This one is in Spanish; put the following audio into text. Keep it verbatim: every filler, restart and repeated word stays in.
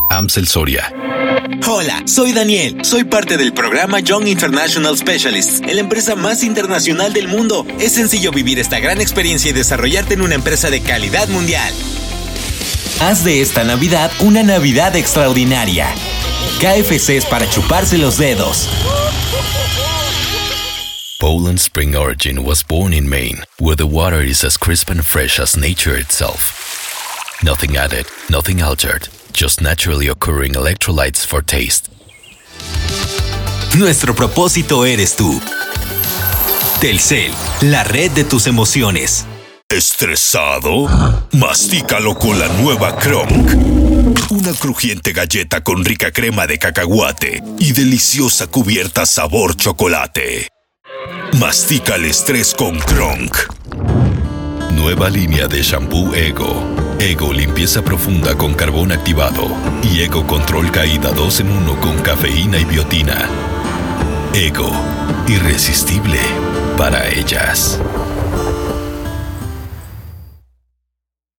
Amsel Soria. Hola, soy Daniel. Soy parte del programa Young International Specialists, en la empresa más internacional del mundo. Es sencillo vivir esta gran experiencia y desarrollarte en una empresa de calidad mundial. Haz de esta Navidad una Navidad extraordinaria. K F C es para chuparse los dedos. Poland Spring Origin was born in Maine, where the water is as crisp and fresh as nature itself. Nothing added, nothing altered, just naturally occurring electrolytes for taste. Nuestro propósito eres tú. Telcel, la red de tus emociones. ¿Estresado? Mastícalo con la nueva Kronk. Una crujiente galleta con rica crema de cacahuate y deliciosa cubierta sabor chocolate. Mastica el estrés con Kronk. Nueva línea de shampoo Ego. Ego limpieza profunda con carbón activado y Ego control caída dos en uno con cafeína y biotina. Ego, irresistible para ellas.